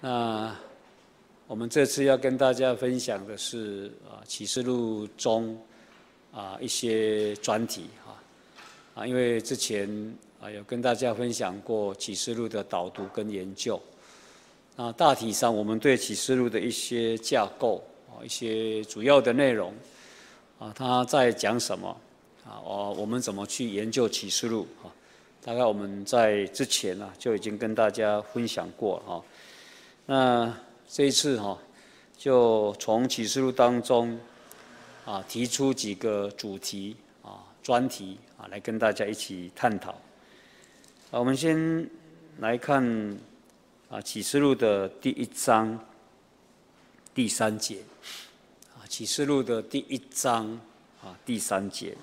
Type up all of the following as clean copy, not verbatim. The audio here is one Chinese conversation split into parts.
那我们这次要跟大家分享的是启示录中一些专题因为之前有跟大家分享过启示录的导读跟研究。那大体上我们对启示录的一些架构一些主要的内容它在讲什么我们怎么去研究启示录大概我们在之前就已经跟大家分享过了那这一次就从启示录当中提出几个主题专题来跟大家一起探讨。我们先来看启示录的第1章第3节启示录的第1章第3节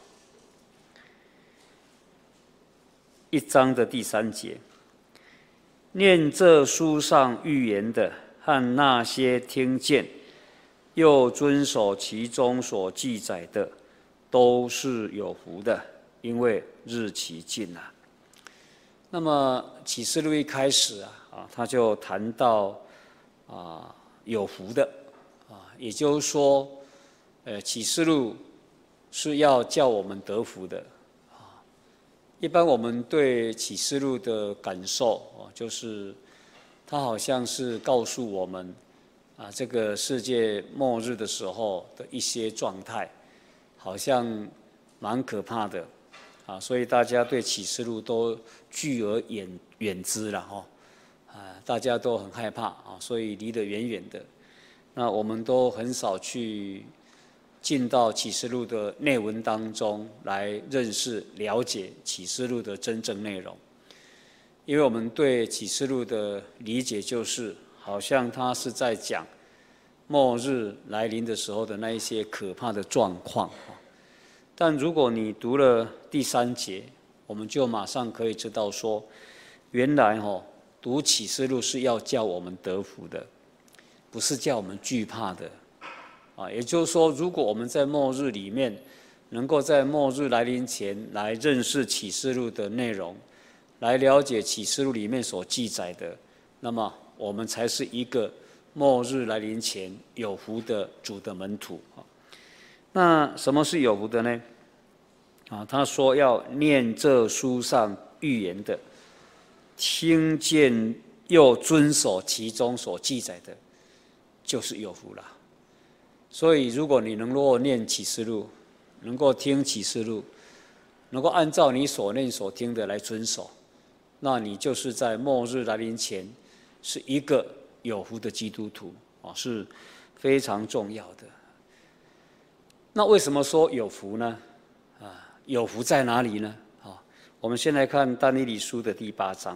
，1章的第3节，念这书上预言的和那些听见又遵守其中所记载的，都是有福的，因为日期近了。那么启示录一开始他就谈到有福的也就是说启示录是要叫我们得福的一般我们对启示录的感受就是它好像是告诉我们这个世界末日的时候的一些状态，好像蛮可怕的所以大家对启示录都拒而远之了大家都很害怕所以离得远远的。那我们都很少去进到启示录的内文当中来认识、了解启示录的真正内容，因为我们对启示录的理解就是，好像它是在讲末日来临的时候的那一些可怕的状况。但如果你读了第3节，我们就马上可以知道说，原来读启示录是要叫我们得福的，不是叫我们惧怕的。也就是说，如果我们在末日里面，能够在末日来临前来认识启示录的内容，来了解启示录里面所记载的，那么我们才是一个末日来临前有福的主的门徒。那什么是有福的呢？他说要念这书上预言的，听见又遵守其中所记载的，就是有福了。所以如果你能够念启示录，能够听启示录，能够按照你所念所听的来遵守，那你就是在末日来临前是一个有福的基督徒是非常重要的。那为什么说有福呢？有福在哪里呢？我们先来看但以理书的第8章。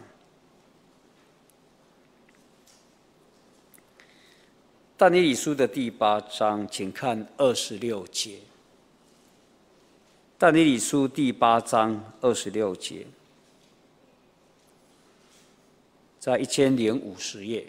但以理书的第8章，请看26节。但以理书第8章26节，在1050页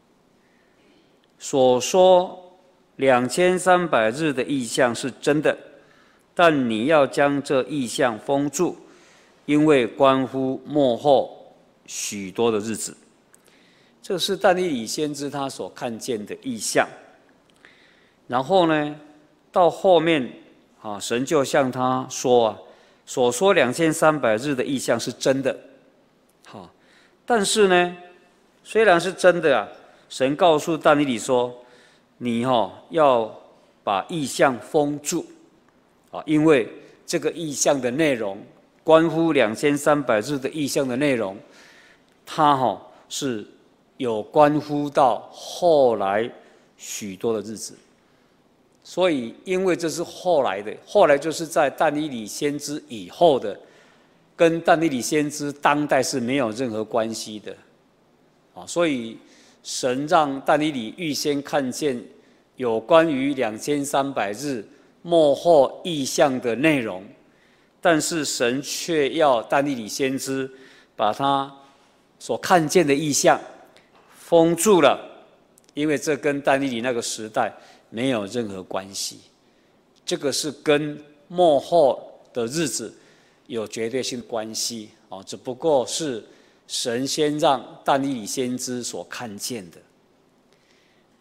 所说2300日的异象是真的，但你要将这异象封住，因为关乎末后许多的日子。这是但以理先知他所看见的异象。然后呢，到后面神就向他说所说2300日的异象是真的。但是呢，虽然是真的神告诉但以理说，你要把异象封住因为这个异象的内容，关乎2300日的异象的内容，它是有关乎到后来许多的日子。所以因为这是后来的，后来就是在但以理先知以后的，跟但以理先知当代是没有任何关系的所以神让但以理预先看见有关于2300日末后异象的内容，但是神却要但以理先知把他所看见的异象封住了，因为这跟但以理那个时代没有任何关系，这个是跟末后的日子有绝对性关系只不过是神先让但以理先知所看见的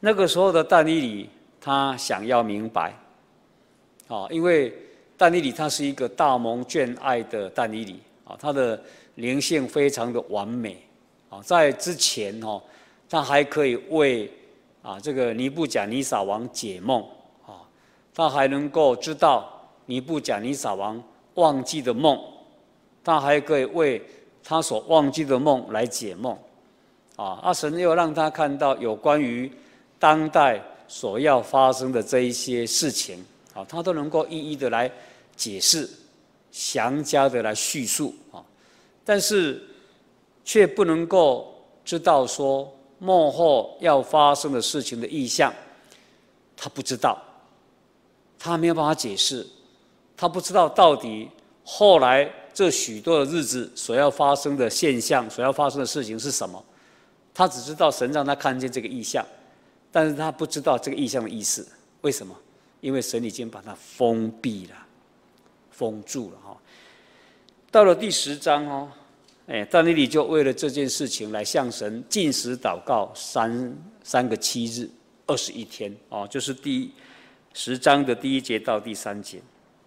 那个时候的但以理，他想要明白，因为但以理他是一个大蒙眷爱的但以理，他的灵性非常的完美，在之前他还可以为这个尼布甲尼撒王解梦，他还能够知道尼布甲尼撒王忘记的梦，他还可以为他所忘记的梦来解梦，神又让他看到有关于当代所要发生的这一些事情，他都能够一一的来解释，详加的来叙述，但是却不能够知道说末后要发生的事情的意象，他不知道，他没有办法解释，他不知道到底后来这许多的日子所要发生的现象，所要发生的事情是什么，他只知道神让他看见这个意象，但是他不知道这个意象的意思。为什么？因为神已经把它封闭了，封住了。到了第10章但以理就为了这件事情来向神禁食祷告三个7日21天，就是第10章的第1节到第3节。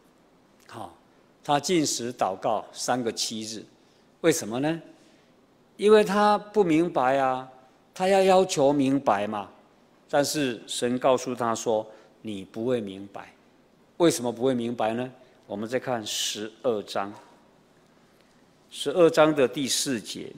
他禁食祷告3个7日，为什么呢？因为他不明白啊，他要求明白嘛。但是神告诉他说：“你不会明白。”为什么不会明白呢？我们再看12章，12章的第4节。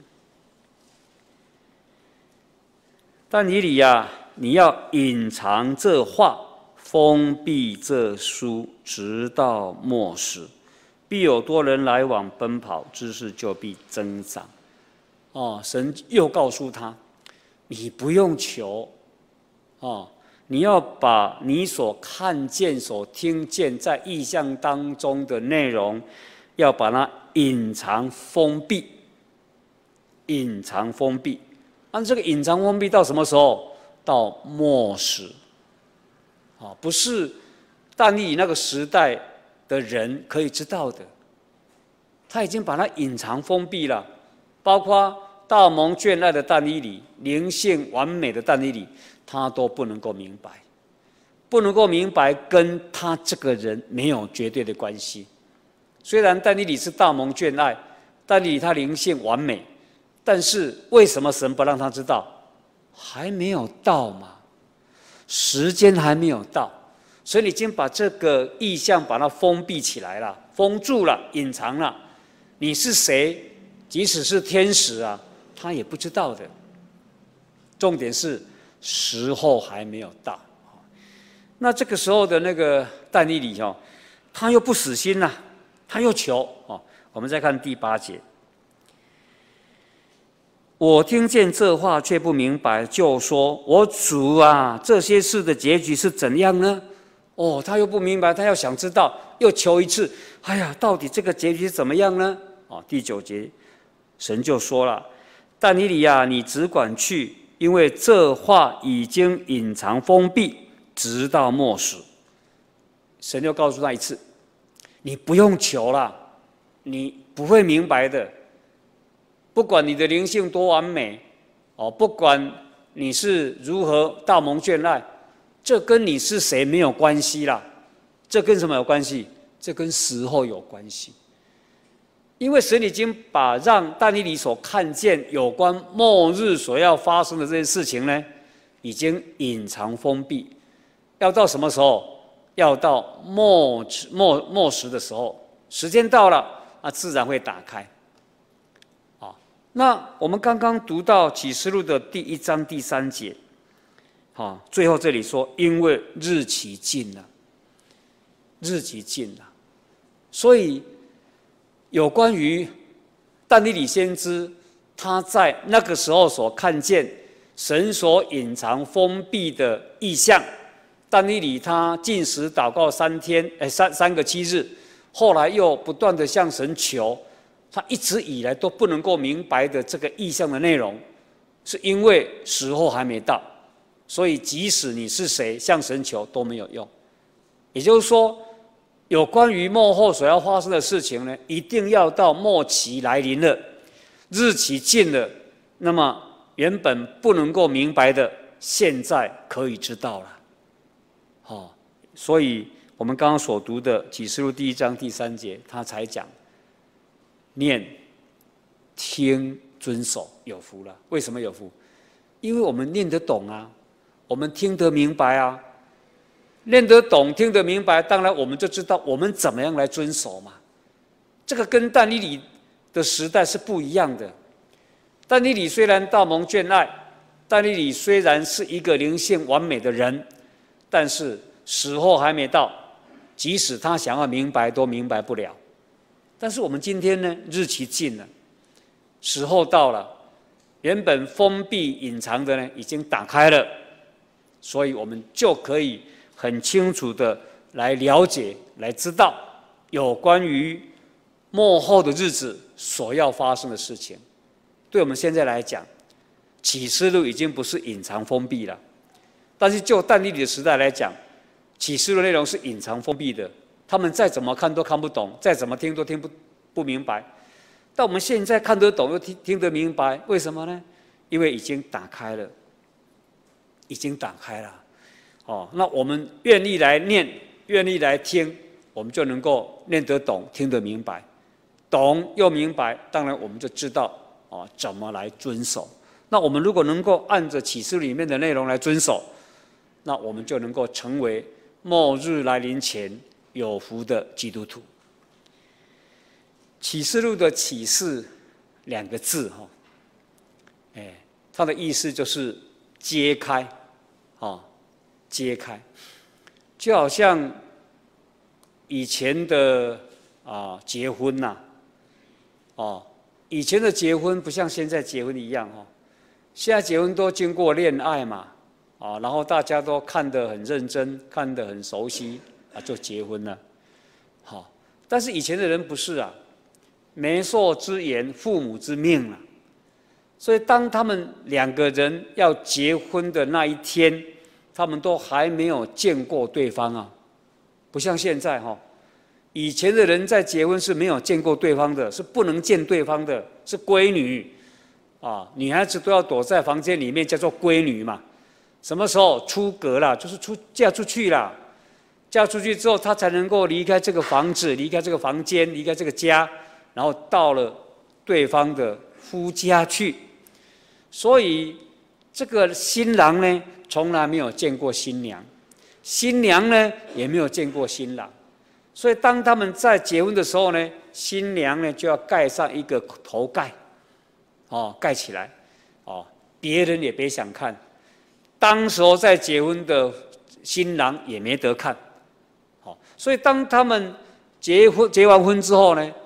但以理啊，你要隐藏这话，封闭这书，直到末时。必有多人来往奔跑，知识就必增长。神又告诉他，你不用求，你要把你所看见、所听见在异象当中的内容，要把它隐藏封闭。隐藏封闭，按这个隐藏封闭到什么时候？到末时。不是但以理那个时代的人可以知道的，他已经把它隐藏封闭了，包括大蒙眷爱的但以理，灵性完美的但以理，他都不能够明白，不能够明白，跟他这个人没有绝对的关系。虽然但以理是大蒙眷爱，但以理他灵性完美，但是为什么神不让他知道？还没有到嘛，时间还没有到。所以你已经把这个意象把它封闭起来了，封住了，隐藏了。你是谁？即使是天使啊，他也不知道的。重点是时候还没有到。那这个时候的那个但以理他又不死心了，他又求。我们再看第8节。我听见这话却不明白，就说：“我主啊，这些事的结局是怎样呢？”他又不明白，他要想知道，又求一次。哎呀，到底这个结局是怎么样呢？第9节，神就说了：“但以理啊，你只管去，因为这话已经隐藏封闭，直到末时。”神又告诉他一次：“你不用求了，你不会明白的。不管你的灵性多完美，不管你是如何大蒙眷爱。”这跟你是谁没有关系啦，这跟什么有关系？这跟时候有关系。因为神已经把让但以理所看见有关末日所要发生的这些事情呢，已经隐藏封闭。要到什么时候？要到末时的时候，时间到了，自然会打开。那我们刚刚读到启示录的第1章第3节。最后这里说，因为日期近了，日期近了，所以有关于但以理先知，他在那个时候所看见神所隐藏封闭的意象，但以理他禁食祷告3个7日，后来又不断的向神求，他一直以来都不能够明白的这个意象的内容，是因为时候还没到。所以，即使你是谁，向神求都没有用。也就是说，有关于末后所要发生的事情呢，一定要到末期来临了，日期近了，那么原本不能够明白的， 现在可以知道了。哦，所以我们刚刚所读的启示录第1章第3节，他才讲念、听、遵守有福了。为什么有福？因为我们念得懂啊，我们听得明白啊。念得懂、听得明白，当然我们就知道我们怎么样来遵守嘛。这个跟但以理的时代是不一样的。但以理虽然大蒙眷爱，但以理虽然是一个灵性完美的人，但是时候还没到，即使他想要明白都明白不了。但是我们今天呢，日期近了，时候到了，原本封闭隐藏的呢，已经打开了，所以我们就可以很清楚的来了解、来知道有关于末后的日子所要发生的事情。对我们现在来讲，启示录已经不是隐藏封闭了，但是就但以理的时代来讲，启示录内容是隐藏封闭的，他们再怎么看都看不懂，再怎么听都听不明白。但我们现在看得懂又听得明白，为什么呢？因为已经打开了，已经打开了。哦，那我们愿意来念，愿意来听，我们就能够念得懂，听得明白，懂又明白，当然我们就知道怎么来遵守。那我们如果能够按着启示里面的内容来遵守，那我们就能够成为末日来临前有福的基督徒。启示录的启示2个字它的意思就是揭开，揭开，就好像以前的结婚呐，以前的结婚不像现在结婚一样现在结婚都经过恋爱嘛，然后大家都看得很认真，看得很熟悉就结婚了，但是以前的人不是啊，媒妁之言，父母之命啊，所以当他们2个人要结婚的那一天，他们都还没有见过对方啊，不像现在以前的人在结婚是没有见过对方的，是不能见对方的，是闺女女孩子都要躲在房间里面，叫做闺女嘛。什么时候出阁了，就是嫁出去了，嫁出去之后，她才能够离开这个房子，离开这个房间，离开这个家，然后到了对方的夫家去。所以这个新郎呢，从来没有见过新娘，新娘呢也没有见过新郎，所以当他们在结婚的时候呢，新娘呢就要盖上一个头盖，盖起来，别人也别想看，当时候在结婚的新郎也没得看，所以当他们结完婚之后呢，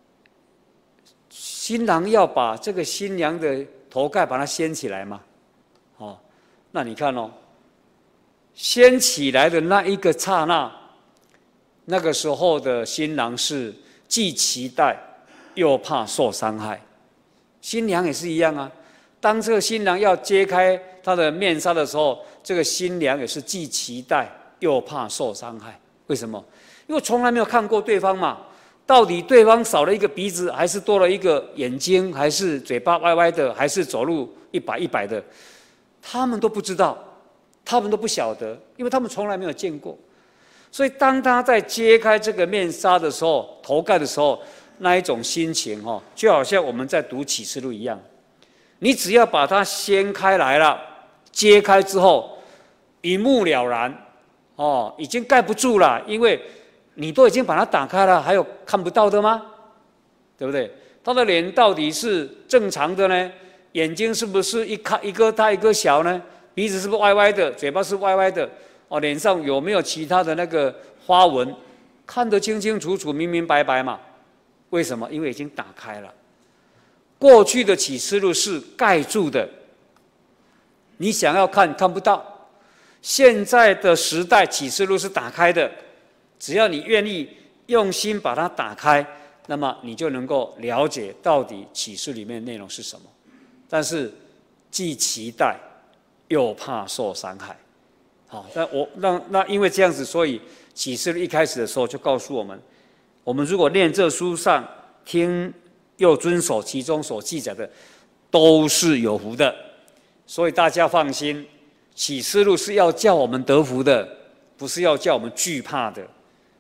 新郎要把这个新娘的头盖把它掀起来嘛，那你看掀起来的那一个刹那，那个时候的新郎是既期待又怕受伤害，新娘也是一样啊。当这个新郎要揭开他的面纱的时候，这个新娘也是既期待又怕受伤害。为什么？因为从来没有看过对方嘛，到底对方少了一个鼻子，还是多了一个眼睛，还是嘴巴歪歪的，还是走路一摆的，他们都不知道，他们都不晓得，因为他们从来没有见过。所以当他在揭开这个面纱的时候，头盖的时候，那一种心情就好像我们在读启示录一样，你只要把它掀开来了，揭开之后一目了然，已经盖不住了，因为你都已经把它打开了，还有看不到的吗？对不对？他的脸到底是正常的呢？眼睛是不是一个大一个小呢？鼻子是不是歪歪的？嘴巴是歪歪的？脸上有没有其他的那个花纹？看得清清楚楚、明明白白嘛？为什么？因为已经打开了。过去的启示录是盖住的，你想要看看不到。现在的时代启示录是打开的，只要你愿意用心把它打开，那么你就能够了解到底启示里面的内容是什么。但是既期待又怕受伤害。那因为这样子，所以启示录一开始的时候就告诉我们，我们如果念这书上听又遵守其中所记载的，都是有福的。所以大家放心， 启示录是要叫我们得福的，不是要叫我们惧怕的，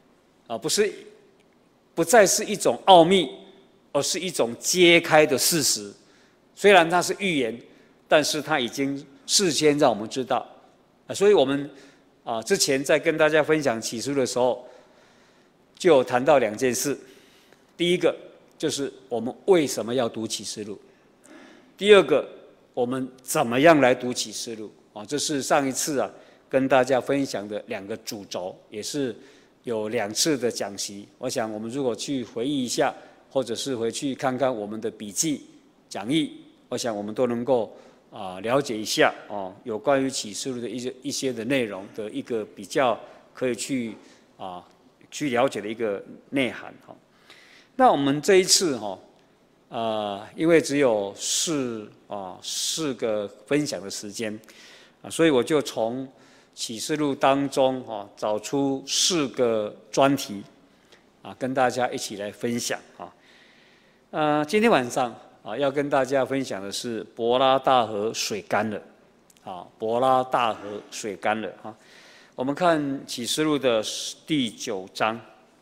不再是一种奥秘，而是一种揭开的事实。虽然它是预言，但是它已经事先让我们知道。所以我们之前在跟大家分享启示录的时候，就有谈到2件事。第一个就是我们为什么要读启示录，第二个我们怎么样来读启示录。这是上一次跟大家分享的2个主轴，也是有2次的讲习。我想我们如果去回忆一下，或者是回去看看我们的笔记讲义，我想我们都能够了解一下有关于启示录的一些的内容的一个比较可以去了解的一个内涵。那我们这一次因为只有4个分享的时间，所以我就从启示录当中找出4个专题跟大家一起来分享。今天晚上要跟大家分享的是伯拉大河水干了。伯拉大河水干了。我们看启示录的第9章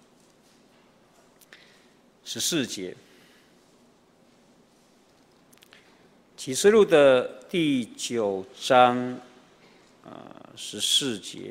14节。启示录的第9章14节。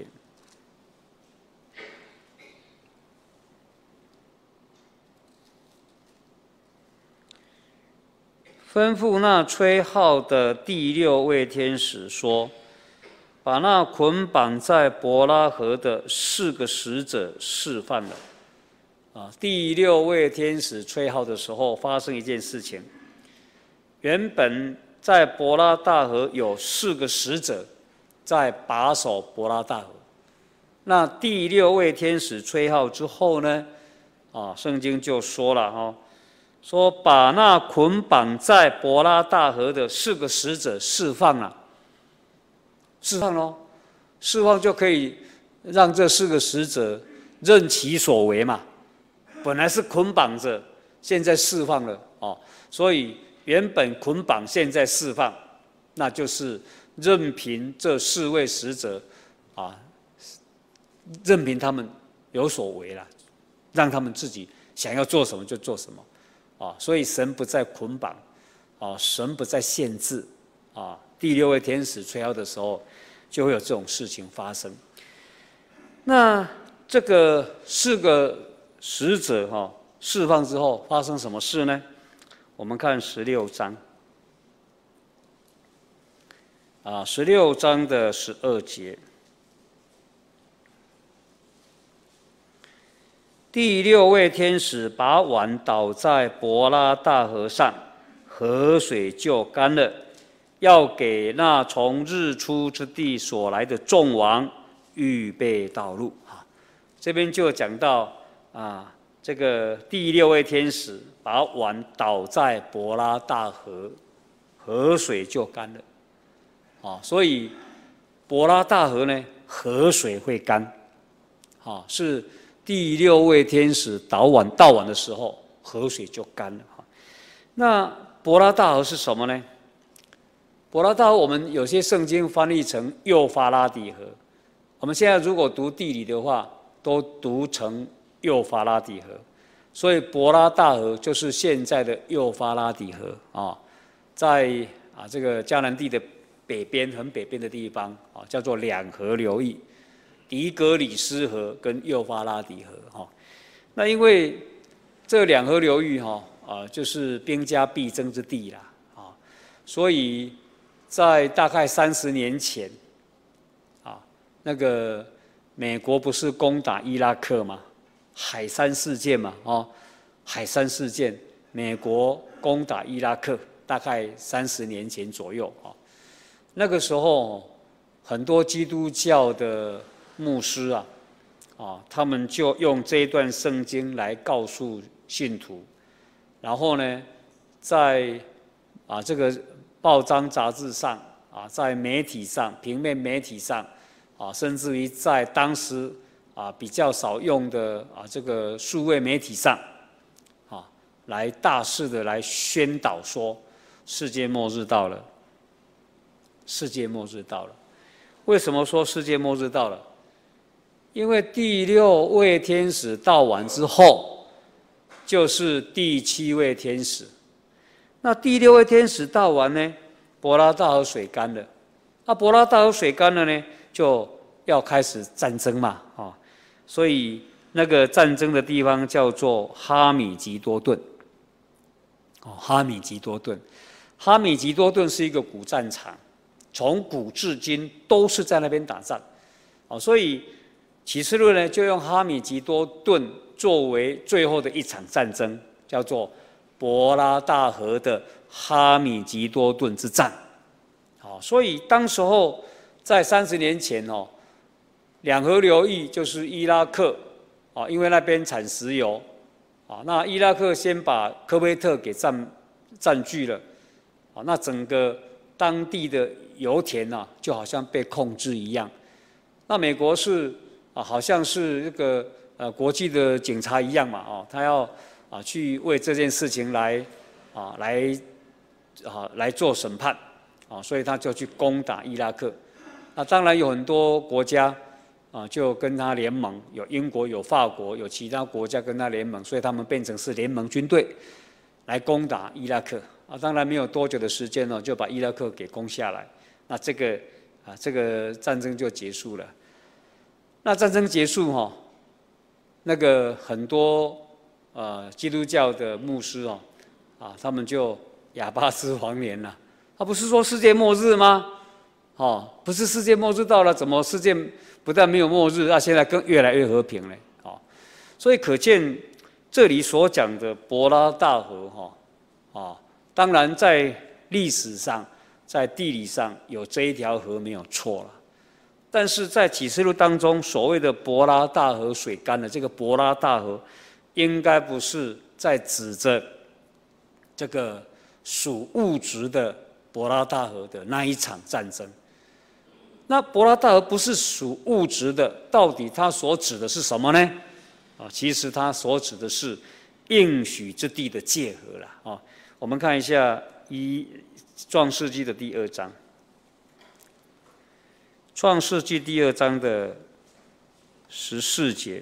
吩咐那吹号的第6位天使说：“把那捆绑在伯拉河的4个使者释放了。”第6位天使吹号的时候，发生一件事情。原本在伯拉大河有4个使者在把守伯拉大河。那第6位天使吹号之后呢？圣经就说了说把那捆绑在伯拉大河的4个使者释放了，释放咯，释放就可以让这4个使者任其所为嘛。本来是捆绑着，现在释放了所以原本捆绑，现在释放，那就是任凭这4位使者任凭他们有所为了，让他们自己想要做什么就做什么。所以神不再捆绑，神不再限制，第6位天使吹号的时候，就会有这种事情发生。那这个4个使者释放之后发生什么事呢？我们看16章，16章的12节。第6位天使把碗倒在伯拉大河上，河水就干了，要给那从日出之地所来的众王预备道路。这边就讲到这个第6位天使把碗倒在伯拉大河，河水就干了。所以伯拉大河呢，河水会干，是第6位天使到晚的时候，河水就干了。那伯拉大河是什么呢？伯拉大河我们有些圣经翻译成幼发拉底河，我们现在如果读地理的话，都读成幼发拉底河。所以伯拉大河就是现在的幼发拉底河在这个迦南地的北边，很北边的地方叫做2河流域。底格里斯河跟幼发拉底河那因为这2河流域就是兵家必争之地啦所以在大概30年前那个美国不是攻打伊拉克吗？海珊事件嘛海珊事件，美国攻打伊拉克，大概30年前左右那个时候很多基督教的牧师他们就用这一段圣经来告诉信徒，然后呢，在这个报章杂志上在媒体上，平面媒体上甚至于在当时比较少用的这个数位媒体上来大肆的来宣导说，世界末日到了，世界末日到了。 为什么说世界末日到了？因为第6位天使到完之后，就是第7位天使。那第6位天使到完呢，伯拉大河水干了。那伯拉大河水干了呢，就要开始战争嘛，所以那个战争的地方叫做哈米吉多顿。哈米吉多顿，哈米吉多顿是一个古战场，从古至今都是在那边打仗。所以启示录呢，就用哈米吉多顿作为最后的一场战争，叫做伯拉大河的哈米吉多顿之战。所以当时候在30年前两河流域就是伊拉克因为那边产石油那伊拉克先把科威特给占据了那整个当地的油田就好像被控制一样。那美国是好像是这个国际的警察一样嘛他要去为这件事情来做审判所以他就去攻打伊拉克。那当然有很多国家就跟他联盟，有英国、有法国、有其他国家跟他联盟，所以他们变成是联盟军队来攻打伊拉克当然没有多久的时间就把伊拉克给攻下来。那这个战争就结束了。那战争结束那个很多基督教的牧师他们就哑巴吃黄连了。他不是说世界末日吗？不是世界末日到了，怎么世界不但没有末日，现在更越来越和平了？所以可见这里所讲的伯拉大河当然在历史上、在地理上有这一条河没有错了。但是在启示录当中，所谓的伯拉大河水干的这个伯拉大河，应该不是在指着这个属物质的伯拉大河的那一场战争。那伯拉大河不是属物质的，到底它所指的是什么呢？其实它所指的是应许之地的界河了。我们看一下创世纪的第2章。创世纪第2章的14节，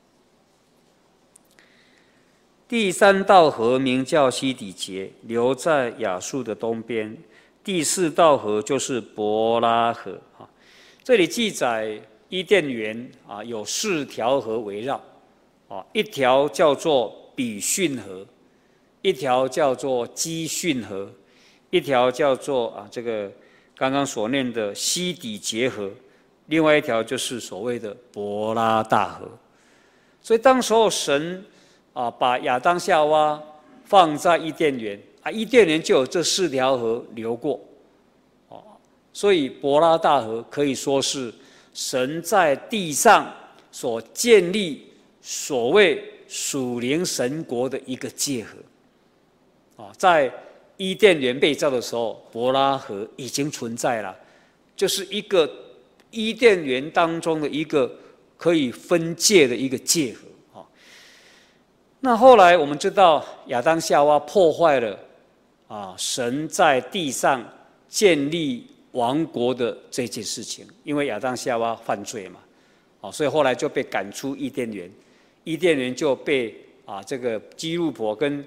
第3道河名叫西底结，流在亚述的东边。第4道河就是伯拉河。这里记载伊甸园有4条河围绕，一条叫做比逊河，一条叫做基逊河，一条叫做这个刚刚所念的西底结河，另外一条就是所谓的伯拉大河。所以当时候神把亚当夏娃放在伊甸园伊甸园就有这4条河流过所以伯拉大河可以说是神在地上所建立所谓属灵神国的一个界河在伊甸园被造的时候，伯拉河已经存在了，就是一个伊甸园当中的一个可以分界的一个界河那后来我们知道亚当夏娃破坏了神在地上建立王国的这件事情，因为亚当夏娃犯罪嘛所以后来就被赶出伊甸园，伊甸园就被这个基路伯跟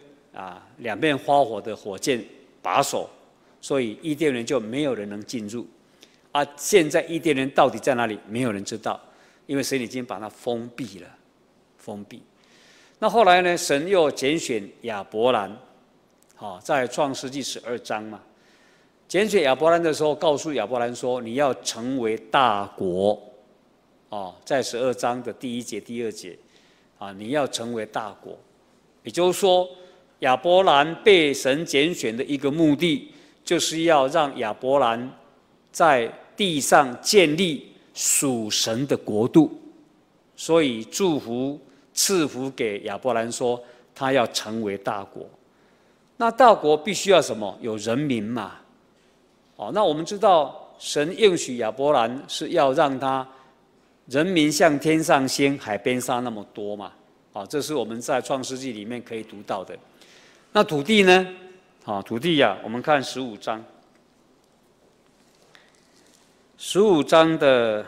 2面花火的火箭把守，所以伊甸园就没有人能进入现在伊甸园到底在哪里，没有人知道，因为神已经把它封闭了。那后来呢，神又拣选亚伯兰在创世纪12章嘛，拣选亚伯兰的时候，告诉亚伯兰说：“你要成为大国。”在12章的第1节、第2节，你要成为大国。也就是说，亚伯兰被神拣选的一个目的，就是要让亚伯兰在地上建立属神的国度。所以祝福赐福给亚伯兰说，他要成为大国。那大国必须要什么？有人民嘛。那我们知道神应许亚伯兰是要让他人民像天上星、海边沙那么多嘛。这是我们在创世纪里面可以读到的。那土地呢？土地我们看15章。 15章的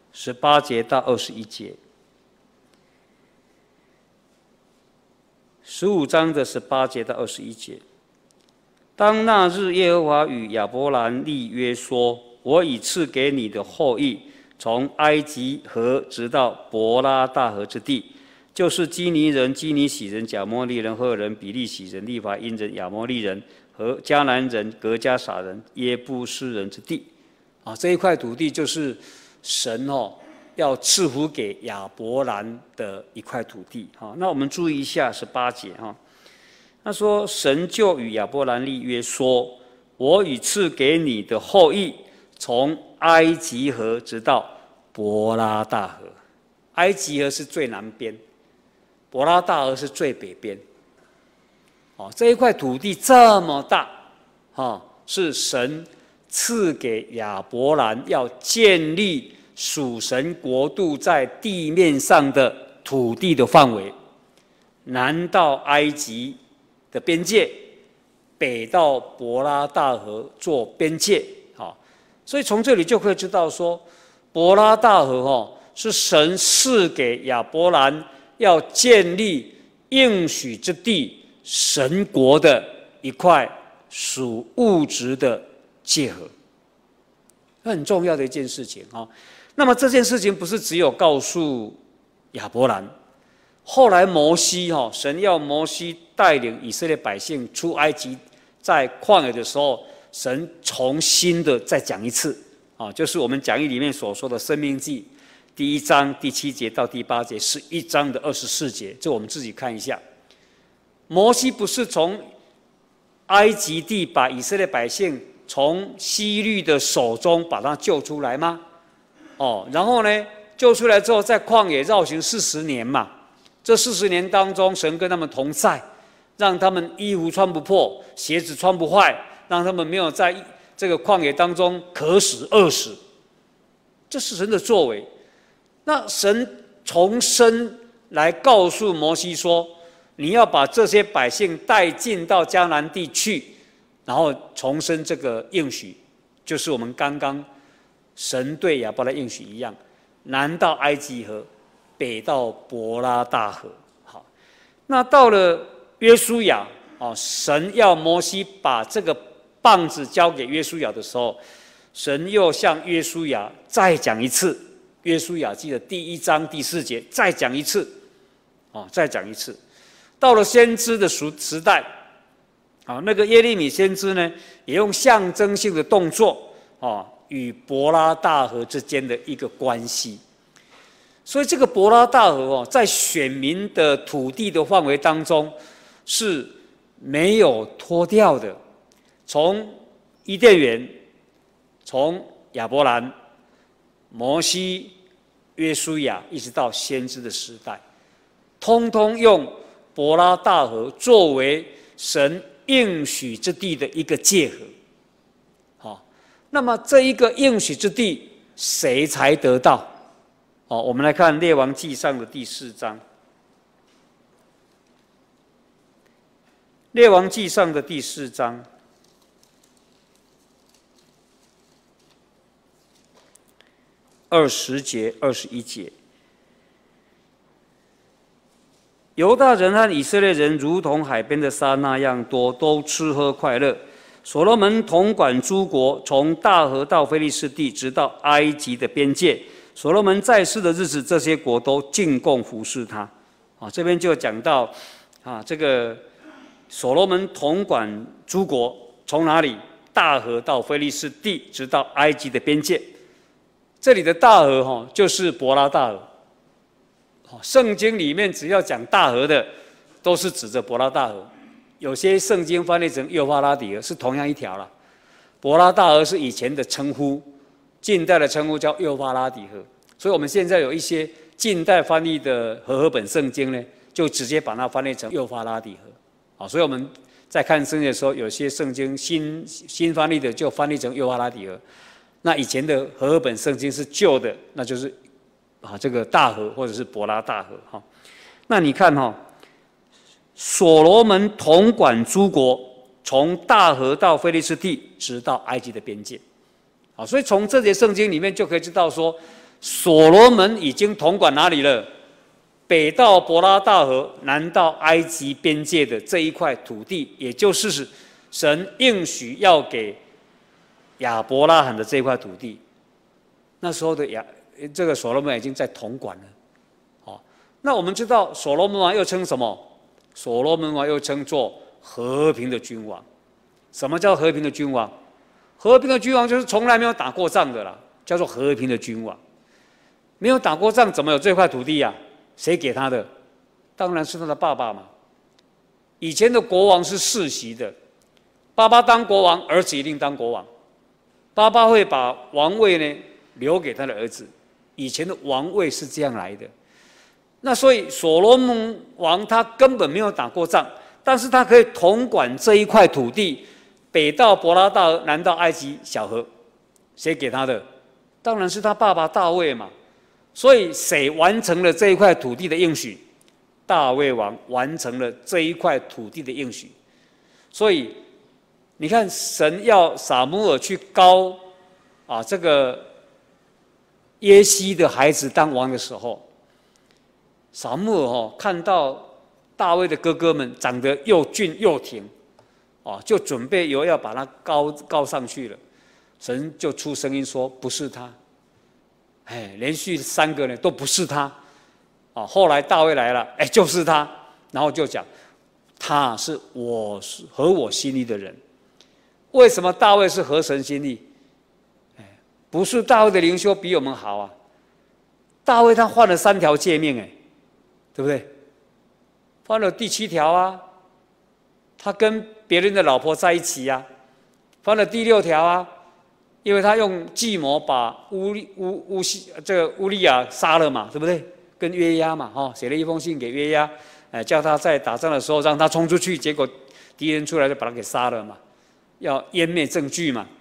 18节到21节。15章的18节到21节。当那日，耶和华与亚伯兰立约说：“我已赐给你的后裔，从埃及河直到伯拉大河之地，就是基尼人、基尼喜人、甲摩利人、赫人、比利洗人、利法因人、亚摩利人和迦南人、革迦撒人、耶布斯人之地。”啊，这一块土地就是神要赐福给亚伯兰的一块土地。那我们注意一下18节他说：“神就与亚伯兰立约说，我已赐给你的后裔，从埃及河直到伯拉大河。埃及河是最南边，伯拉大河是最北边。这一块土地这么大，是神赐给亚伯兰要建立属神国度在地面上的土地的范围，南到埃及的边界，北到伯拉大河做边界。所以从这里就可以知道说，伯拉大河是神赐给亚伯兰要建立应许之地神国的一块属物质的界河，很重要的一件事情。那么这件事情不是只有告诉亚伯兰，后来摩西神要摩西带领以色列百姓出埃及，在旷野的时候，神重新的再讲一次，就是我们讲义里面所说的《申命记》第1章第7节到第8节，11章的24节，这我们自己看一下。摩西不是从埃及地把以色列百姓从希律的手中把他救出来吗？然后呢，救出来之后，在旷野绕行40年嘛。这40年当中，神跟他们同在，让他们衣服穿不破，鞋子穿不坏，让他们没有在这个旷野当中渴死、饿死。这是神的作为。那神重生来告诉摩西说：“你要把这些百姓带进到迦南地去，然后重申这个应许，就是我们刚刚神对亚伯兰应许一样，南到埃及河，北到伯拉大河。”好，那到了约书亚，神要摩西把这个棒子交给约书亚的时候，神又向约书亚再讲一次。约书亚记的第1章第4节，再讲一次，再讲一次。到了先知的时代，那个耶利米先知呢，也用象征性的动作，与伯拉大河之间的一个关系。所以这个伯拉大河在选民的土地的范围当中是没有脱掉的。从伊甸园，从亚伯兰、摩西、约书亚，一直到先知的时代，通通用伯拉大河作为神应许之地的一个界河。那么这一个应许之地，谁才得到？我们来看《列王纪上》的第4章，《列王纪上》的第4章20节、21节。犹大人和以色列人如同海边的沙那样多，都吃喝快乐。所罗门统管诸国，从大河到非利士地，直到埃及的边界。所罗门在世的日子，这些国都进贡服侍他。这边就讲到这个所罗门统管诸国，从哪里？大河到非利士地，直到埃及的边界。这里的大河就是伯拉大河。圣经里面只要讲大河的，都是指着伯拉大河。有些圣经翻译成幼发拉底河，是同样一条了。伯拉大河是以前的称呼，近代的称呼叫幼发拉底河。所以我们现在有一些近代翻译的和合本圣经呢，就直接把它翻译成幼发拉底河。所以我们在看圣经的时候，有些圣经新翻译的就翻译成幼发拉底河。那以前的和合本圣经是旧的，那就是这个大河或者是伯拉大河。那你看所罗门统管诸国，从大河到非利士地，直到埃及的边界。 啊，所以从这节圣经里面就可以知道说，所罗门已经统管哪里了？北到伯拉大河，南到埃及边界的这一块土地，也就是神应许要给亚伯拉罕的这一块土地。那时候的这个所罗门已经在统管了。好，那我们知道所罗门王又称什么？所罗门王又称作和平的君王。什么叫和平的君王？和平的君王就是从来没有打过仗的啦，叫做和平的君王。没有打过仗，怎么有这块土地呀？谁给他的？当然是他的爸爸嘛。以前的国王是世袭的，爸爸当国王，儿子一定当国王。爸爸会把王位呢留给他的儿子。以前的王位是这样来的。那所以所罗门王他根本没有打过仗，但是他可以统管这一块土地，北到伯拉大河，南到埃及小河。谁给他的？当然是他爸爸大卫嘛。所以谁完成了这一块土地的应许？大卫王完成了这一块土地的应许。所以你看，神要撒母耳去膏这个耶西的孩子当王的时候，撒母耳看到大卫的哥哥们长得又俊又挺，就准备要把他膏上去了。神就出声音说：“不是他。”连续3个呢都不是他。后来大卫来了，就是他，然后就讲他是合我心意的人。为什么大卫是合神心意？不是大卫的灵修比我们好啊。大卫他犯了3条诫命，对不对？犯了第7条啊，他跟别人的老婆在一起啊。犯了第6条啊，因为他用计谋把乌利亚杀了嘛，对不对？跟约押嘛，写了一封信给约押，叫他在打仗的时候让他冲出去，结果敌人出来就把他给杀了嘛，要湮灭证据嘛。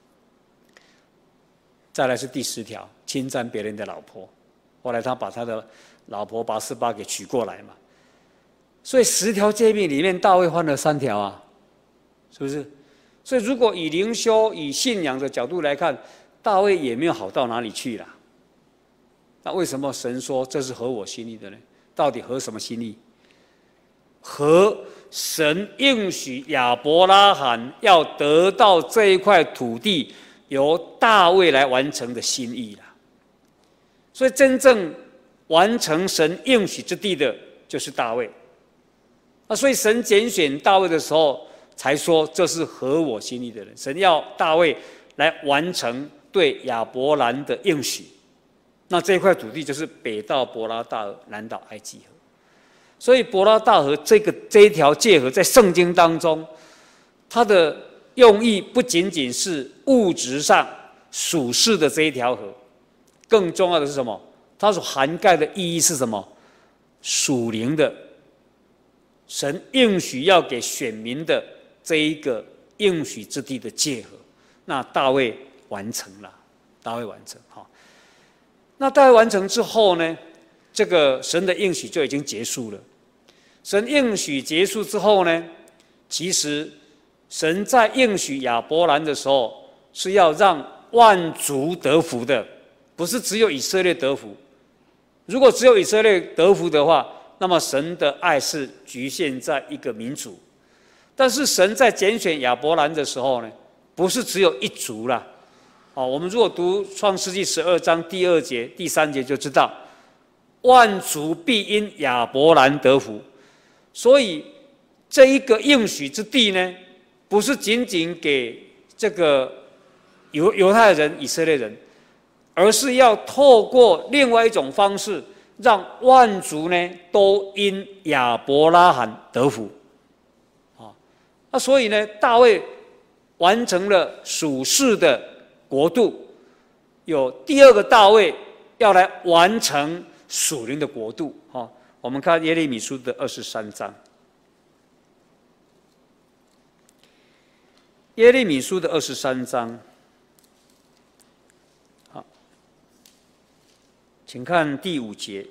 再来是第10条，侵占别人的老婆，后来他把他的老婆拔示巴给娶过来嘛。所以10条诫命里面，大卫犯了3条啊，是不是？所以如果以灵修、以信仰的角度来看，大卫也没有好到哪里去啦。那为什么神说这是合我心意的呢？到底合什么心意？合神应许亚伯拉罕要得到这一块土地，由大卫来完成的心意啦。所以真正完成神应许之地的，就是大卫。所以神拣选大卫的时候，才说这是合我心意的人。神要大卫来完成对亚伯兰的应许。那这一块土地就是北到伯拉大河，南到埃及河。所以伯拉大河这一条界河，在圣经当中，它的用意不仅仅是物质上属世的这一条河，更重要的是什么？它所涵盖的意义是什么？属灵的，神应许要给选民的这一个应许之地的界河。那大卫完成了，大卫完成。那大卫完成之后呢，这个神的应许就已经结束了。神应许结束之后呢，其实神在应许亚伯兰的时候，是要让万族得福的，不是只有以色列得福。如果只有以色列得福的话，那么神的爱是局限在一个民族。但是神在拣选亚伯兰的时候呢，不是只有一族啦。我们如果读创世纪12章第2节、第3节就知道，万族必因亚伯兰得福。所以这一个应许之地呢，不是仅仅给这个犹太人、以色列人，而是要透过另外一种方式，让万族呢都因亚伯拉罕得福。那所以呢，大卫完成了属世的国度，有第2个大卫要来完成属灵的国度。我们看耶利米书的23章。耶利米书的23章，好，请看第5节。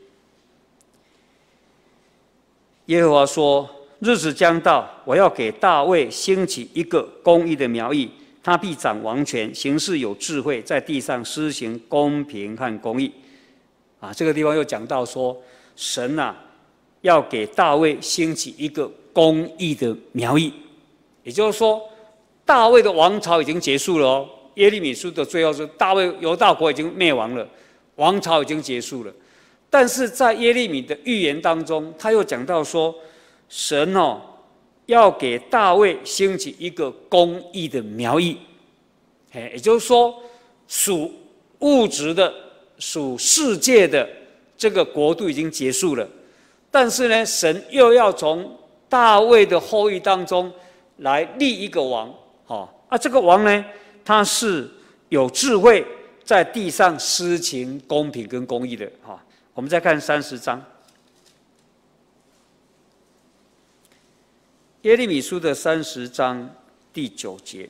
耶和华说：日子将到，我要给大卫兴起一个公义的苗裔， 他必掌王权，行事有智慧，在地上施行公平和公义。这个地方又讲到说，神要给大卫兴起一个公义的苗裔，也就是说，大卫的王朝已经结束了哦。耶利米书的最后是大卫犹大国已经灭亡了，王朝已经结束了。但是在耶利米的预言当中，他又讲到说，神要给大卫兴起一个公义的苗裔，也就是说，属物质的、属世界的这个国度已经结束了，但是呢，神又要从大卫的后裔当中来立一个王，这个王呢，他是有智慧，在地上施行公平跟公义的。我们再看30章。耶利米书的30章第9节，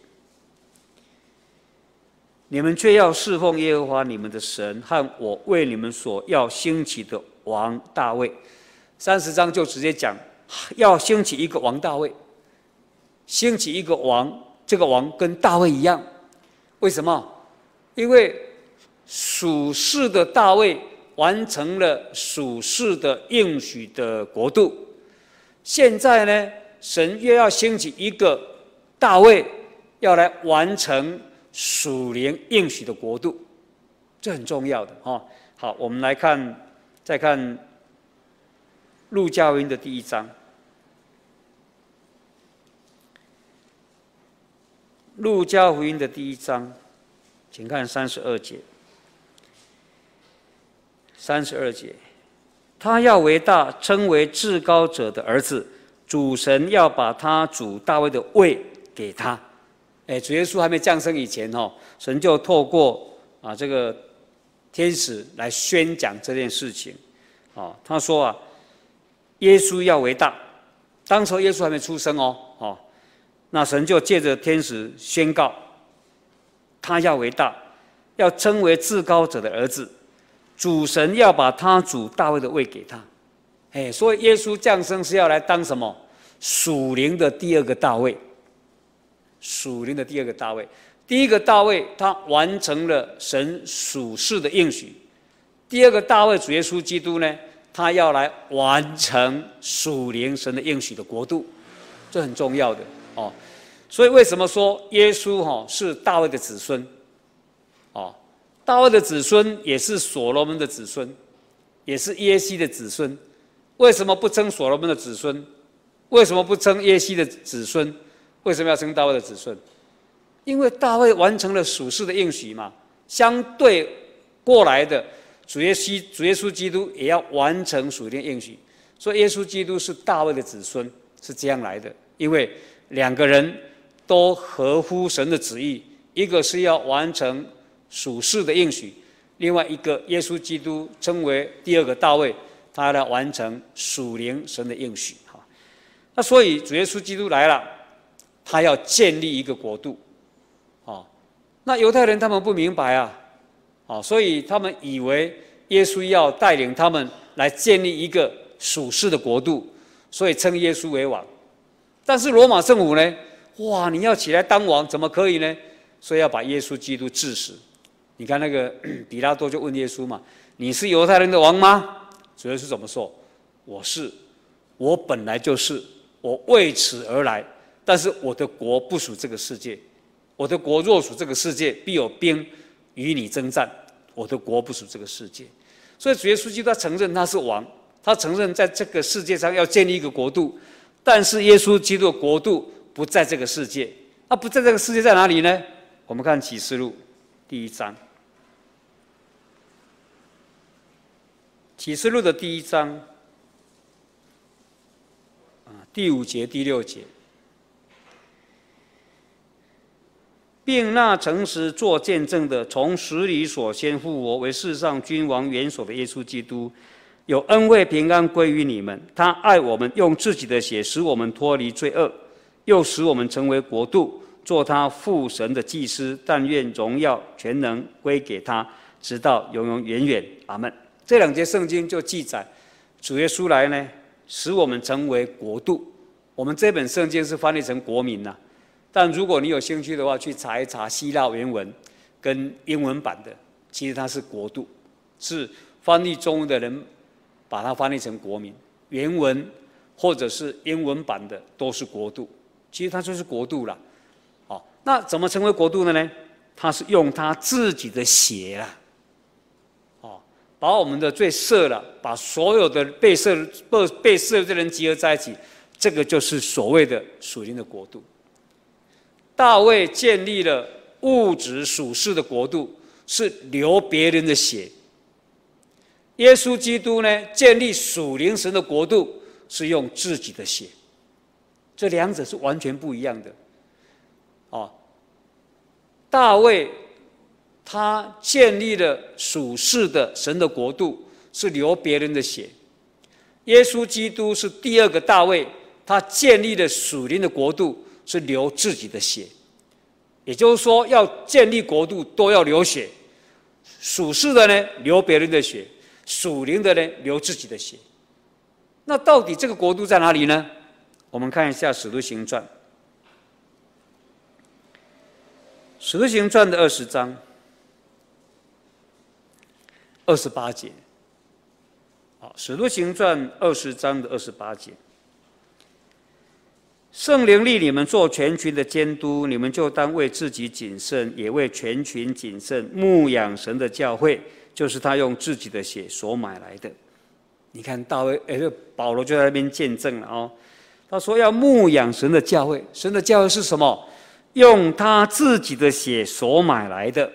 你们却要侍奉耶和华你们的神和我为你们所要兴起的王大卫。30章就直接讲，要兴起一个王大卫，兴起一个王，这个王跟大卫一样。为什么？因为属世的大卫完成了属世的应许的国度，现在呢，神又要兴起一个大卫，要来完成属灵应许的国度，这很重要的。好，我们来再看路加福音的第1章。路加福音的第1章，请看32节。32节，他要为大，称为至高者的儿子。主神要把他主大卫的位给他。主耶稣还没降生以前，神就透过这个天使来宣讲这件事情。他说耶稣要为大，当时耶稣还没出生哦。那神就借着天使宣告，他要为大，要称为至高者的儿子。主神要把他主大卫的位给他。所以耶稣降生是要来当什么？属灵的第二个大卫。属灵的第二个大卫，第一个大卫他完成了神属世的应许，第二个大卫主耶稣基督呢，他要来完成属灵神的应许的国度，这很重要的哦。所以为什么说耶稣是大卫的子孙？大卫的子孙也是所罗门的子孙，也是耶西的子孙。为什么不称所罗门的子孙？为什么不称耶西的子孙？为什么要称大卫的子孙？因为大卫完成了属世的应许嘛。相对过来的，主耶稣基督也要完成属灵应许。所以耶稣基督是大卫的子孙，是这样来的。因为两个人都合乎神的旨意，一个是要完成属世的应许，另外一个耶稣基督称为第二个大卫，他来完成属灵神的应许。那所以主耶稣基督来了，他要建立一个国度。那犹太人他们不明白所以他们以为耶稣要带领他们来建立一个属世的国度，所以称耶稣为王。但是罗马政府呢，哇，你要起来当王怎么可以呢？所以要把耶稣基督治死。你看那个比拉多就问耶稣嘛，你是犹太人的王吗？主耶稣怎么说？我是，我本来就是，我为此而来，但是我的国不属这个世界。我的国若属这个世界，必有兵与你征战。我的国不属这个世界。所以主耶稣基督他承认他是王，他承认在这个世界上要建立一个国度，但是耶稣基督的国度不在这个世界。不在这个世界在哪里呢？我们看启示录第1章。启示录的第1章第5节、第6节，并那诚实作见证的，从死里所先复活，为世上君王元首的耶稣基督，有恩惠平安归于你们。他爱我们，用自己的血使我们脱离罪恶，又使我们成为国度，做他父神的祭司。但愿荣耀全能归给他，直到永永远远。阿们。这2节圣经就记载，主耶稣来呢，使我们成为国度。我们这本圣经是翻译成国民但如果你有兴趣的话，去查一查希腊原文跟英文版的，其实它是国度，是翻译中文的人把它翻译成国民，原文或者是英文版的都是国度，其实它就是国度啦。好，那怎么成为国度的呢？他是用他自己的血啦，把我们的罪赦了，把所有的被赦的人集合在一起，这个就是所谓的属灵的国度。大卫建立了物质属世的国度，是流别人的血；耶稣基督呢，建立属灵神的国度，是用自己的血。这两者是完全不一样的。大卫他建立了属世的神的国度，是流别人的血；耶稣基督是第二个大卫，他建立了属灵的国度，是流自己的血。也就是说，要建立国度都要流血，属世的呢流别人的血，属灵的呢流自己的血。那到底这个国度在哪里呢？我们看一下《使徒行传》，《使徒行传》的20章28节。好，《使徒行传》20章的28节。圣灵立你们做全群的监督，你们就当为自己谨慎，也为全群谨慎，牧养神的教会，就是他用自己的血所买来的。你看保罗就在那边见证了哦。他说要牧养神的教会，神的教会是什么？用他自己的血所买来的。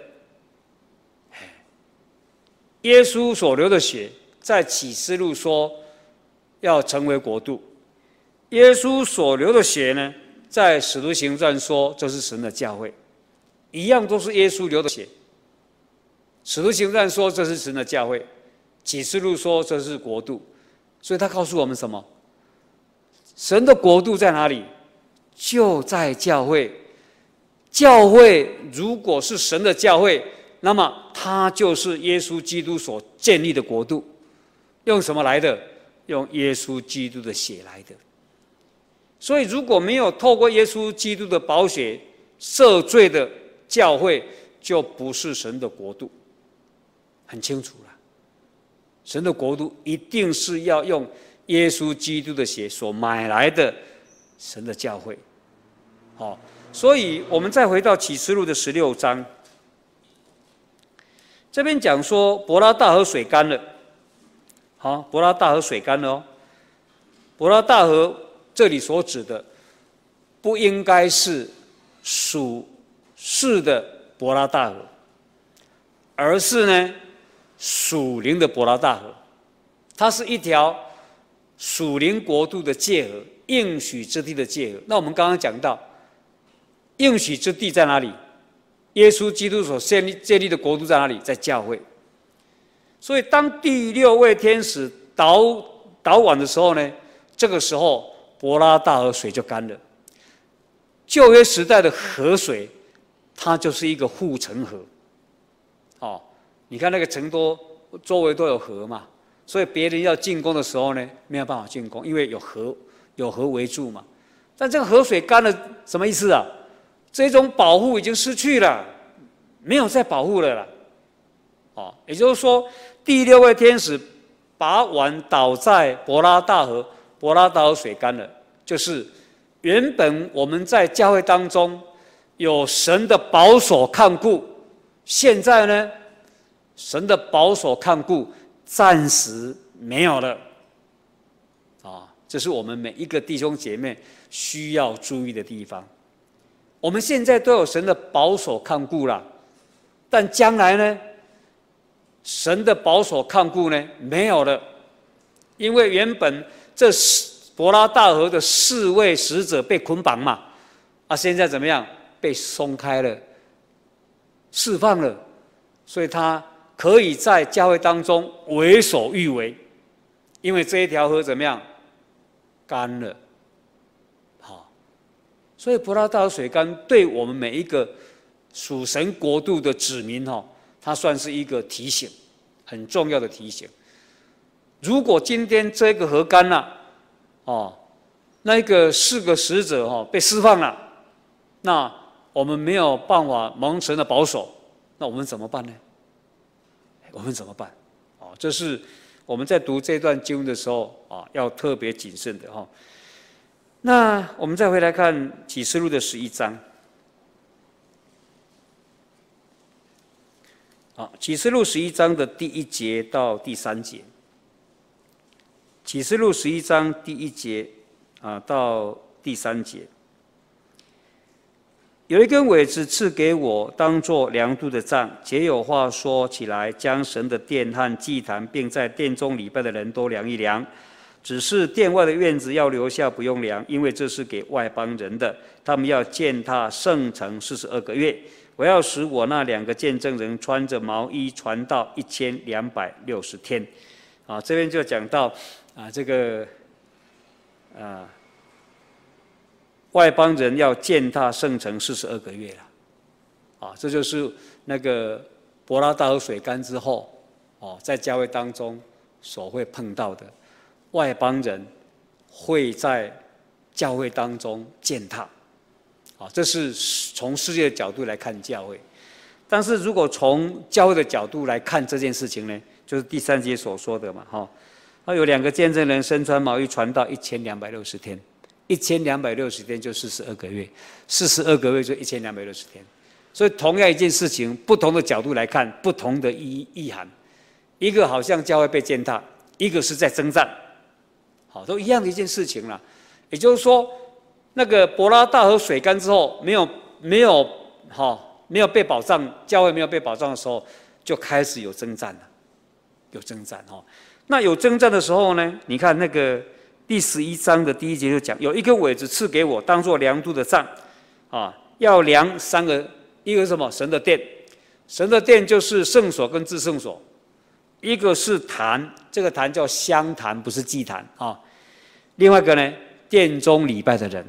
耶稣所流的血，在启示录说要成为国度。耶稣所流的血呢，在使徒行传说这是神的教会，一样都是耶稣流的血。使徒行传说这是神的教会，启示录说这是国度，所以他告诉我们什么？神的国度在哪里？就在教会。教会如果是神的教会，那么它就是耶稣基督所建立的国度。用什么来的？用耶稣基督的血来的。所以如果没有透过耶稣基督的宝血赦罪的教会，就不是神的国度。很清楚了，神的国度一定是要用耶稣基督的血所买来的神的教会。好，所以我们再回到启示录的16章，这边讲说伯拉大河水干了。好，伯拉大河水干了哦。伯拉大河这里所指的，不应该是属世的伯拉大河，而是呢属灵的伯拉大河。它是一条属灵国度的界河，应许之地的界河。那我们刚刚讲到，应许之地在哪里？耶稣基督所建立的国度在哪里？在教会。所以当第6位天使导往的时候呢，这个时候伯拉大河水就干了。旧约时代的河水，它就是一个护城河。你看那个城都周围都有河嘛，所以别人要进攻的时候呢，没有办法进攻，因为有河围住嘛。但这个河水干了，什么意思啊？这种保护已经失去了，没有再保护了啦。也就是说，第6位天使把碗倒在伯拉大河，伯拉大河水干了，就是原本我们在教会当中有神的保守看顾，现在呢，神的保守看顾暂时没有了。这是我们每一个弟兄姐妹需要注意的地方。我们现在都有神的保守看顾了，但将来呢，神的保守看顾呢没有了，因为原本这伯拉大河的4位使者被捆绑嘛，现在怎么样？被松开了，释放了，所以他可以在教会当中为所欲为，因为这一条河怎么样？干了。所以伯拉大河水干对我们每一个属神国度的子民它算是一个提醒，很重要的提醒。如果今天这个河干了，那个4个使者被释放了， 那我们没有办法蒙神的保守，那我们怎么办呢？我们怎么办？这是我们在读这段经文的时候要特别谨慎的哈。那我们再回来看启示录的11章。启示录11章的第1节到第3节。启示录11章第1节到第3节。有一根苇子赐给我，当作量度的杖，且有话说起来，将神的殿和祭坛，并在殿中礼拜的人都量一量。只是殿外的院子要留下，不用量，因为这是给外邦人的。他们要践踏圣城42个月。我要使我那2个见证人穿着毛衣传道1260天。这边就讲到这个外邦人要践踏圣城42个月了。这就是那个伯拉大河水干之后在教会当中所会碰到的。外邦人会在教会当中践踏，这是从世界的角度来看教会。但是如果从教会的角度来看这件事情呢，就是第3节所说的嘛，有2个见证人身穿毛衣传道1260天，1260天就42个月，42个月就1260天。所以同样一件事情，不同的角度来看，不同的意涵。一个好像教会被践踏，一个是在征战。都一样的一件事情了。也就是说，那个伯拉大河水干之后，没有被保障，教会没有被保障的时候，就开始有征战了，有征战那有征战的时候呢，你看那个第11章的第1节就讲，有一根苇子赐给我，当作量度的杖，要量3个，一个是什么？神的殿，神的殿就是圣所跟至圣所，一个是坛，这个坛叫香坛，不是祭坛另外一个呢，殿中礼拜的人，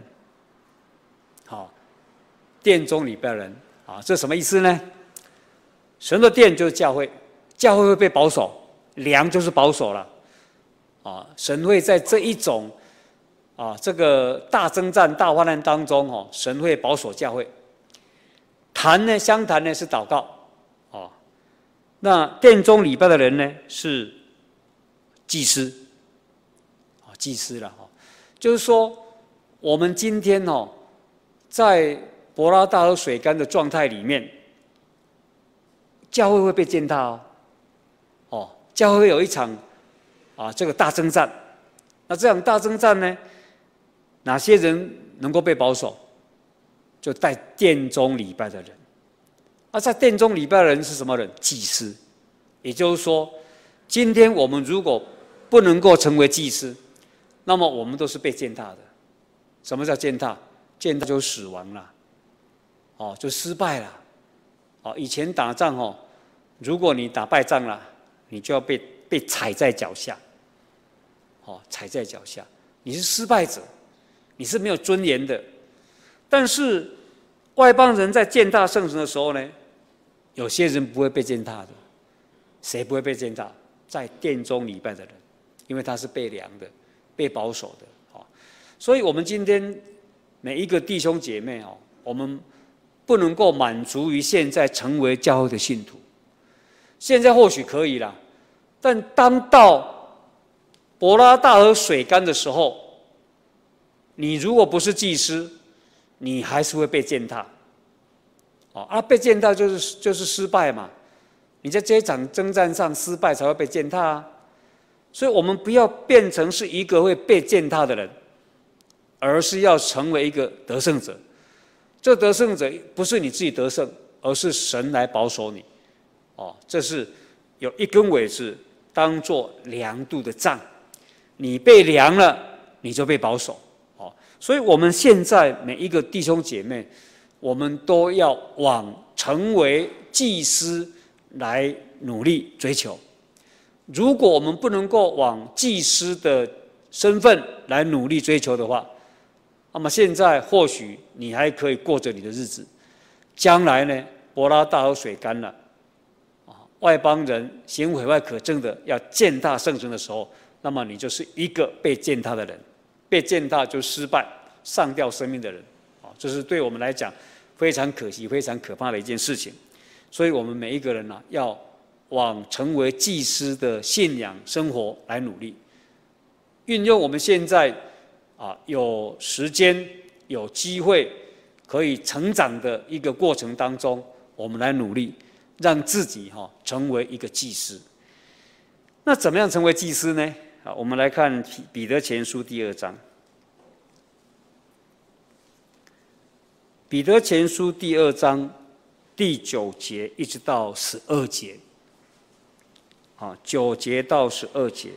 殿中礼拜的人这什么意思呢？神的殿就是教会，教会会被保守，量就是保守了神会在这一种这个大征战、大患难当中神会保守教会。坛呢，香坛呢是祷告那殿中礼拜的人呢是祭司祭司了就是说我们今天在伯拉大河水干的状态里面，教会会被践踏教会会有一场这个大征战。那这场大征战呢，哪些人能够被保守？就在殿中礼拜的人。在殿中礼拜的人是什么人？祭司。也就是说，今天我们如果不能够成为祭司，那么我们都是被践踏的。什么叫践踏？践踏就是死亡了，就失败了。以前打仗如果你打败仗了，你就要被踩在脚下，踩在脚下，你是失败者，你是没有尊严的。但是外邦人在践踏圣城的时候呢，有些人不会被践踏的。谁不会被践踏？在殿中礼拜的人，因为他是被量的、被保守的。所以我们今天每一个弟兄姐妹我们不能够满足于现在成为教会的信徒。现在或许可以啦，但当到伯拉大河水干的时候，你如果不是祭司，你还是会被践踏。被践踏就是失败嘛。你在这一场征战上失败才会被践踏所以我们不要变成是一个会被践踏的人，而是要成为一个得胜者。这得胜者不是你自己得胜，而是神来保守你。这是有一根苇子当作量度的杖，你被量了，你就被保守。所以我们现在每一个弟兄姐妹，我们都要往成为祭司来努力追求。如果我们不能够往祭司的身份来努力追求的话，那么现在或许你还可以过着你的日子，将来呢，伯拉大河水干了，外邦人行毁坏可憎的要践踏圣城的时候，那么你就是一个被践踏的人，被践踏就失败、上吊生命的人。 这是对我们来讲非常可惜、非常可怕的一件事情。所以我们每一个人要往成为祭司的信仰生活来努力，运用我们现在有时间、有机会可以成长的一个过程当中，我们来努力，让自己成为一个祭司。那怎么样成为祭司呢？我们来看彼得前书第2章。彼得前书第2章第9节一直到12节，9节到12节。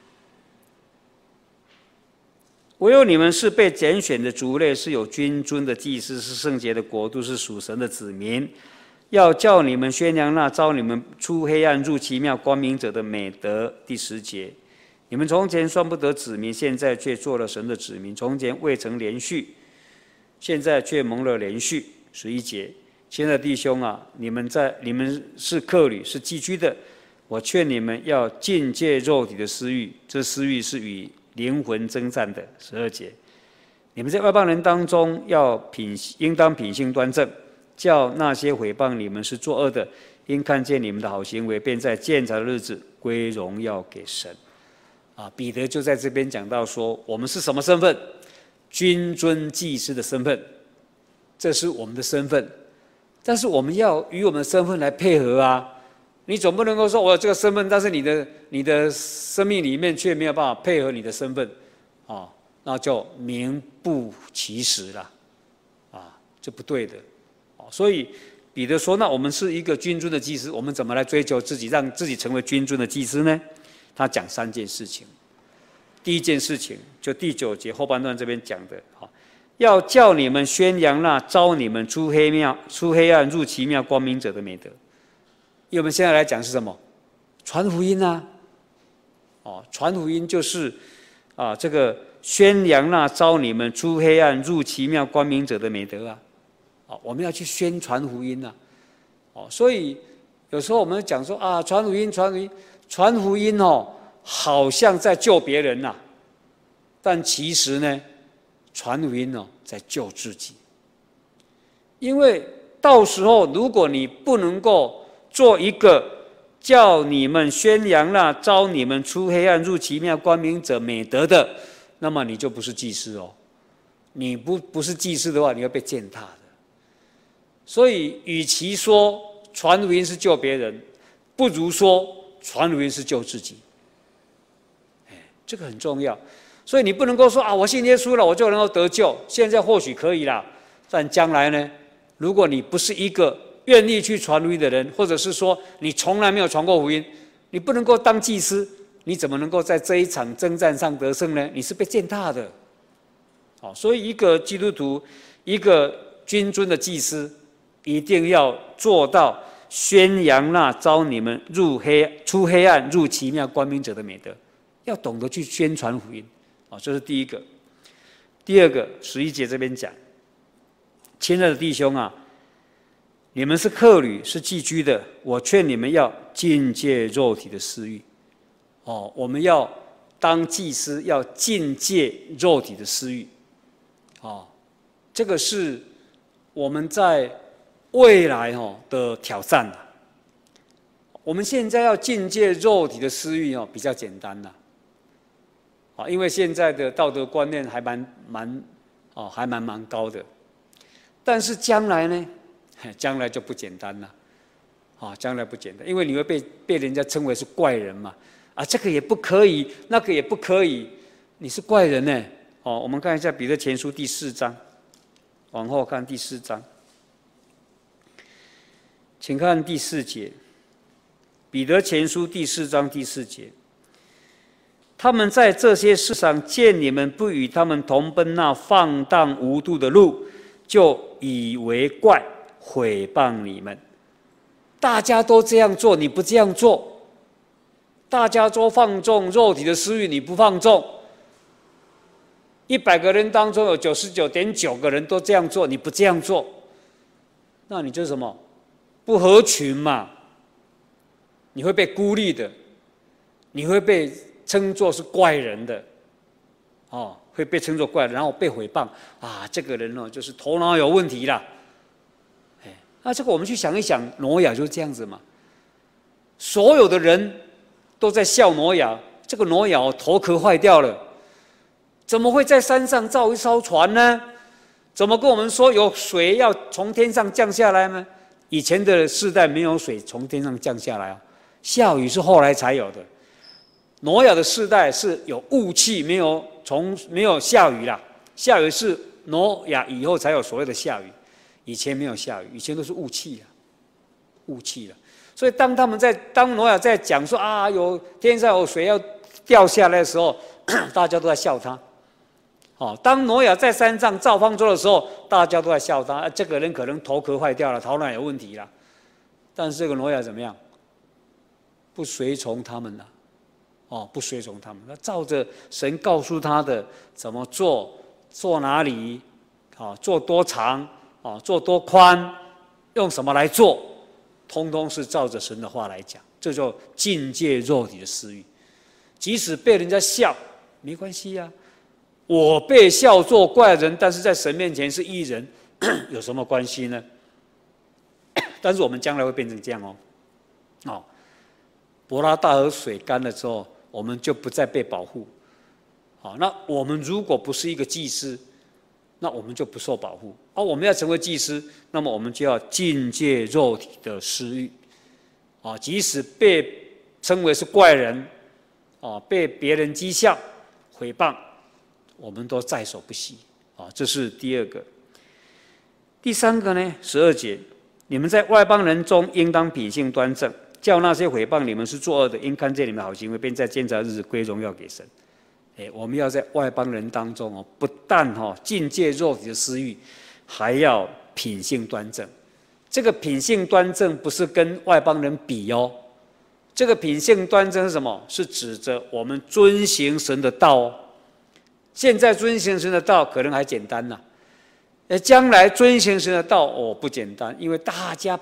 唯有你们是被拣选的族类，是有君尊的祭司，是圣洁的国度，是属神的子民，要叫你们宣扬那召你们出黑暗入奇妙光明者的美德。第10节，你们从前算不得子民，现在却做了神的子民；从前未曾连续，现在却蒙了连续。11节，亲爱的弟兄你们是客旅，是寄居的，我劝你们要禁戒肉体的私欲，这私欲是与灵魂征战的。12节，你们在外邦人当中应当品性端正，叫那些毁谤你们是作恶的，因看见你们的好行为，便在鉴察的日子归荣耀给神。彼得就在这边讲到说，我们是什么身份？君尊祭司的身份，这是我们的身份。但是我们要与我们的身份来配合你总不能够说我有这个身份，但是你的生命里面却没有办法配合你的身份那就名不其实了这不对的所以彼得说，那我们是一个君尊的祭司，我们怎么来追求自己，让自己成为君尊的祭司呢？他讲3件事情。第一件事情就第9节后半段这边讲的要叫你们宣扬那召你们出黑暗入奇妙光明者的美德。因为我们现在来讲是什么？传福音传福音就是这个宣扬那召你们出黑暗入奇妙光明者的美德我们要去宣传福音所以有时候我们讲说传福音好像在救别人但其实呢，传福音在救自己。因为到时候如果你不能够做一个叫你们宣扬那召你们出黑暗入奇妙光明者美德的，那么你就不是祭司你不是祭司的话，你会被践踏的。所以与其说传福音是救别人，不如说传福音是救自己。这个很重要。所以你不能够说我信耶稣了，我就能够得救。现在或许可以啦，但将来呢？如果你不是一个愿意去传福音的人，或者是说你从来没有传过福音，你不能够当祭司，你怎么能够在这一场征战上得胜呢？你是被践踏的。所以一个基督徒，一个君尊的祭司，一定要做到宣扬那召你们出黑暗入奇妙光明者的美德，要懂得去宣传福音这是第一个。第二个，11节这边讲，亲爱的弟兄你们是客旅，是寄居的，我劝你们要禁戒肉体的私欲。我们要当祭司，要禁戒肉体的私欲。这个是我们在未来的挑战我们现在要禁戒肉体的私欲比较简单因为现在的道德观念还蛮高的，但是将来呢？将来就不简单了，将来不简单，因为你会被人家称为是怪人嘛，这个也不可以，那个也不可以，你是怪人呢。我们看一下彼得前书第4章，往后看第4章，请看第4节，彼得前书第4章第4节。他们在这些事上见你们不与他们同奔那放荡无度的路，就以为怪，毁谤你们。大家都这样做，你不这样做；大家都放纵肉体的私欲，你不放纵。100个人当中有99.9个人都这样做，你不这样做，那你就是什么？不合群嘛，你会被孤立的，你会被称作是怪人的会被称作怪人，然后被毁谤啊，这个人就是头脑有问题啦。那这个我们去想一想，挪亚就是这样子嘛。所有的人都在笑挪亚，这个挪亚头壳坏掉了，怎么会在山上造一艘船呢？怎么跟我们说有水要从天上降下来呢？以前的世代没有水从天上降下来啊，下雨是后来才有的。挪亚的世代是有雾气，没有下雨啦。下雨是挪亚以后才有所谓的下雨，以前没有下雨，以前都是雾气啊，雾气啊。所以当挪亚在讲说啊，天上有水要掉下来的时候，大家都在笑他。当挪亚在山上造方舟的时候，大家都在笑他，这个人可能头壳坏掉了，头脑有问题了。但是这个挪亚怎么样？不随从他们了，不随从他们，他照着神告诉他的怎么做，做哪里，做多长，做多宽，用什么来做，通通是照着神的话来讲，这叫境界肉体的私欲。即使被人家笑，没关系呀。我被笑作怪人，但是在神面前是义人，有什么关系呢？但是我们将来会变成这样伯拉大河水干了之后，我们就不再被保护。那我们如果不是一个祭司，那我们就不受保护。我们要成为祭司，那么我们就要禁戒肉体的私欲。即使被称为是怪人，被别人讥笑、毁谤，我们都在所不惜。这是第二个。第三个呢，12节，你们在外邦人中应当品性端正，叫那些毁谤你们是作恶的，应看见你们好行为，便在监察日子归荣耀给神。我们要在外邦人当中不但禁戒肉体的私欲，还要品性端正。这个品性端正不是跟外邦人比哦，这个品性端正是什么？是指着我们遵行神的道哦。现在遵行神的道可能还简单将来遵行神的道不简单，因为大家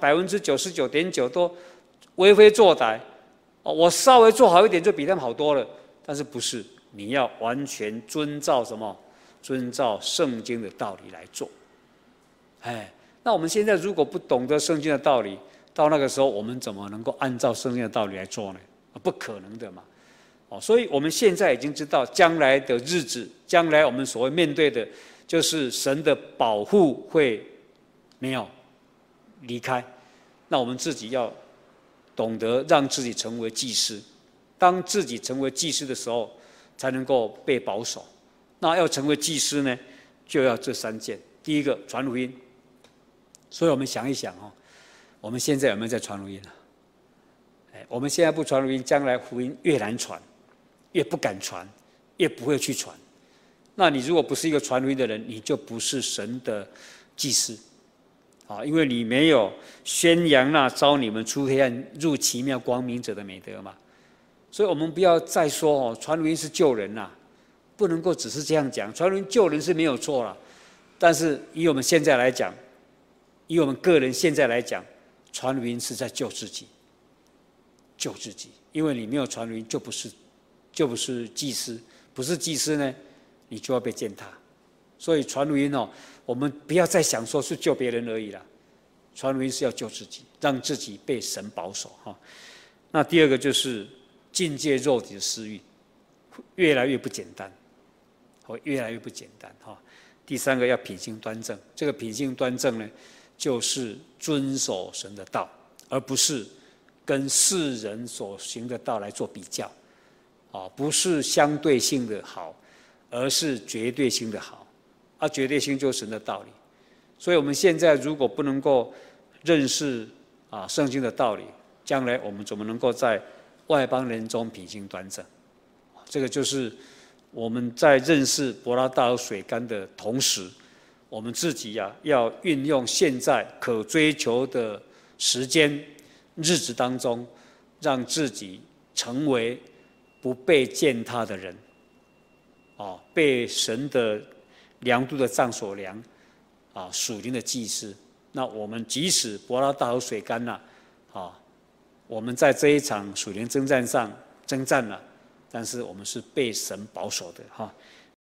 99.9%都为非作歹。我稍微做好一点就比他们好多了，但是不是？你要完全遵照什么？遵照圣经的道理来做。那我们现在如果不懂得圣经的道理，到那个时候我们怎么能够按照圣经的道理来做呢？不可能的嘛。所以我们现在已经知道将来的日子，将来我们所谓面对的，就是神的保护会没有离开。那我们自己要懂得让自己成为祭司。当自己成为祭司的时候，才能够被保守。那要成为祭司呢，就要这3件。第一个，传福音。所以我们想一想我们现在有没有在传福音我们现在不传福音，将来福音越难传，越不敢传，越不会去传。那你如果不是一个传福音的人，你就不是神的祭司因为你没有宣扬那招你们出黑暗入奇妙光明者的美德嘛。所以我们不要再说传福音是救人不能够只是这样讲。传福音救人是没有错啦，但是以我们现在来讲，以我们个人现在来讲，传福音是在救自己，救自己。因为你没有传福音，就不是祭司，不是祭司呢，你就要被践踏。所以传福音我们不要再想说是救别人而已啦，传福音是要救自己，让自己被神保守那第二个就是禁戒肉体的私欲，越来越不简单，越来越不简单第三个要品性端正，这个品性端正呢，就是遵守神的道，而不是跟世人所行的道来做比较不是相对性的好，而是绝对性的好。绝对性就是神的道理。所以我们现在如果不能够认识圣经的道理，将来我们怎么能够在外邦人中品性端正？这个就是我们在认识伯拉大河水干的同时，我们自己要运用现在可追求的时间日子当中，让自己成为不被践踏的人被神的量度的杖所量属灵的祭司。那我们即使伯拉大河水干了我们在这一场属灵征战上征战了，但是我们是被神保守的